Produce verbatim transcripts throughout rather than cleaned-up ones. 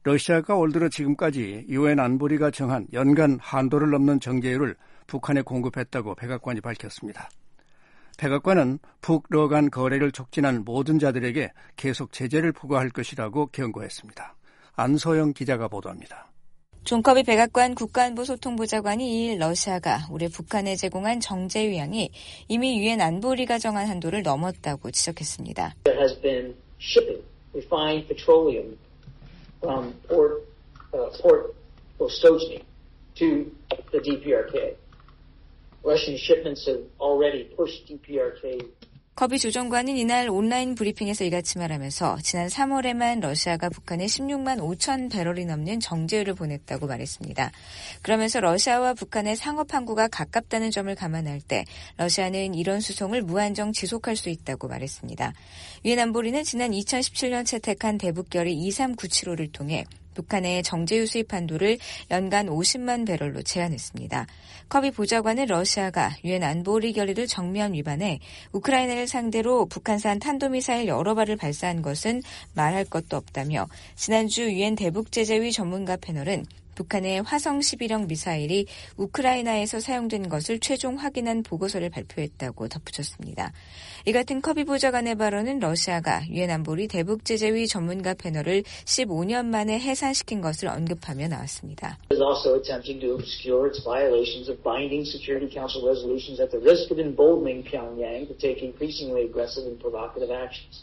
러시아가 올 들어 지금까지 유엔 안보리가 정한 연간 한도를 넘는 정제유를 북한에 공급했다고 백악관이 밝혔습니다. 백악관은 북러 간 거래를 촉진한 모든 자들에게 계속 제재를 부과할 것이라고 경고했습니다. 안소영 기자가 보도합니다. 존 커비 백악관 국가안보소통부장관이 이일 러시아가 올해 북한에 제공한 정제유 양이 이미 유엔 안보리가 정한 한도를 넘었다고 지적했습니다. There has been shipping refined petroleum from Port uh, Port Vostochny to the D P R K. Russian shipments have already pushed D P R K. 커비 조정관은 이날 온라인 브리핑에서 이같이 말하면서 지난 삼월에만 러시아가 북한에 십육만 오천 배럴이 넘는 정제유를 보냈다고 말했습니다. 그러면서 러시아와 북한의 상업 항구가 가깝다는 점을 감안할 때 러시아는 이런 수송을 무한정 지속할 수 있다고 말했습니다. 유엔 안보리는 지난 이천십칠 년 채택한 대북결의 이삼구칠오를 통해 북한의 정제유 수입 한도를 연간 오십만 배럴로 제한했습니다. 커비 보좌관은 러시아가 유엔 안보리 결의를 정면 위반해 우크라이나를 상대로 북한산 탄도미사일 여러 발을 발사한 것은 말할 것도 없다며 지난주 유엔 대북제재위 전문가 패널은 북한의 화성 십일형 미사일이 우크라이나에서 사용된 것을 최종 확인한 보고서를 발표했다고 덧붙였습니다. 이 같은 커비 보좌관의 발언은 러시아가 유엔 안보리 대북제재위 전문가 패널을 십오 년 만에 해산시킨 것을 언급하며 나왔습니다. It is also attempting to obscure its violations of binding Security Council resolutions at the risk of emboldening Pyongyang to take increasingly aggressive and provocative actions.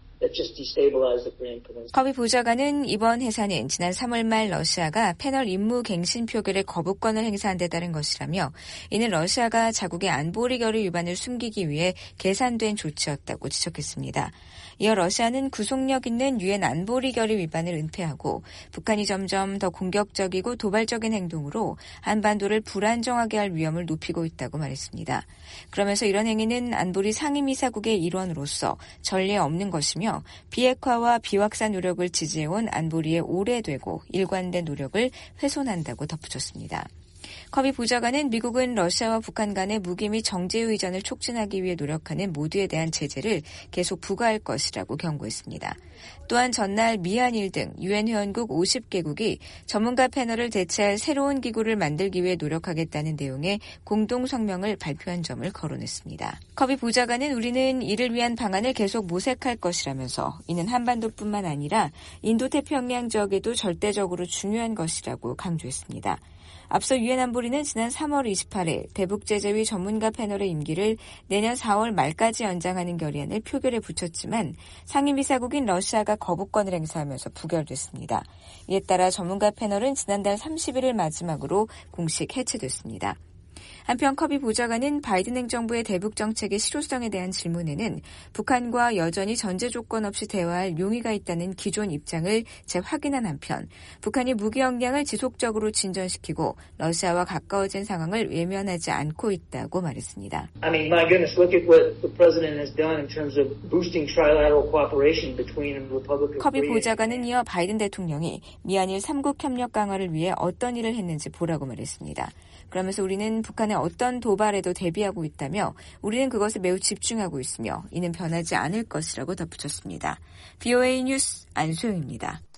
커비 보좌관은 이번 해산은 지난 삼월 말 러시아가 패널 임무 갱신 표결의 거부권을 행사한 데 따른 것이라며 이는 러시아가 자국의 안보리 결의 위반을 숨기기 위해 계산된 조치였다고 지적했습니다. 이어 러시아는 구속력 있는 유엔 안보리 결의 위반을 은폐하고 북한이 점점 더 공격적이고 도발적인 행동으로 한반도를 불안정하게 할 위험을 높이고 있다고 말했습니다. 그러면서 이런 행위는 안보리 상임이사국의 일원으로서 전례 없는 것이며 비핵화와 비확산 노력을 지지해온 안보리의 오래되고 일관된 노력을 훼손한다고 덧붙였습니다. 커비 보좌관은 미국은 러시아와 북한 간의 무기 및 정제유 이전을 촉진하기 위해 노력하는 모두에 대한 제재를 계속 부과할 것이라고 경고했습니다. 또한 전날 미한일 등 유엔 회원국 오십 개국이 전문가 패널을 대체할 새로운 기구를 만들기 위해 노력하겠다는 내용의 공동 성명을 발표한 점을 거론했습니다. 커비 보좌관은 우리는 이를 위한 방안을 계속 모색할 것이라면서 이는 한반도뿐만 아니라 인도태평양 지역에도 절대적으로 중요한 것이라고 강조했습니다. 앞서 유엔 안보리는 지난 삼월 이십팔일 대북제재위 전문가 패널의 임기를 내년 사월 말까지 연장하는 결의안을 표결에 붙였지만 상임이사국인 러시아가 거부권을 행사하면서 부결됐습니다. 이에 따라 전문가 패널은 지난달 삼십일을 마지막으로 공식 해체됐습니다. 한편 커비 보좌관은 바이든 행정부의 대북 정책의 실효성에 대한 질문에는 북한과 여전히 전제 조건 없이 대화할 용의가 있다는 기존 입장을 재확인한 한편 북한이 무기 역량을 지속적으로 진전시키고 러시아와 가까워진 상황을 외면하지 않고 있다고 말했습니다. I mean, my goodness, look at what the president has done in terms of boosting trilateral cooperation between the Republic of 커비 Korea. 보좌관은 이어 바이든 대통령이 미한일 삼국 협력 강화를 위해 어떤 일을 했는지 보라고 말했습니다. 그러면서 우리는 북한의 어떤 도발에도 대비하고 있다며 우리는 그것에 매우 집중하고 있으며 이는 변하지 않을 것이라고 덧붙였습니다. 브이오에이 뉴스 안소영입니다.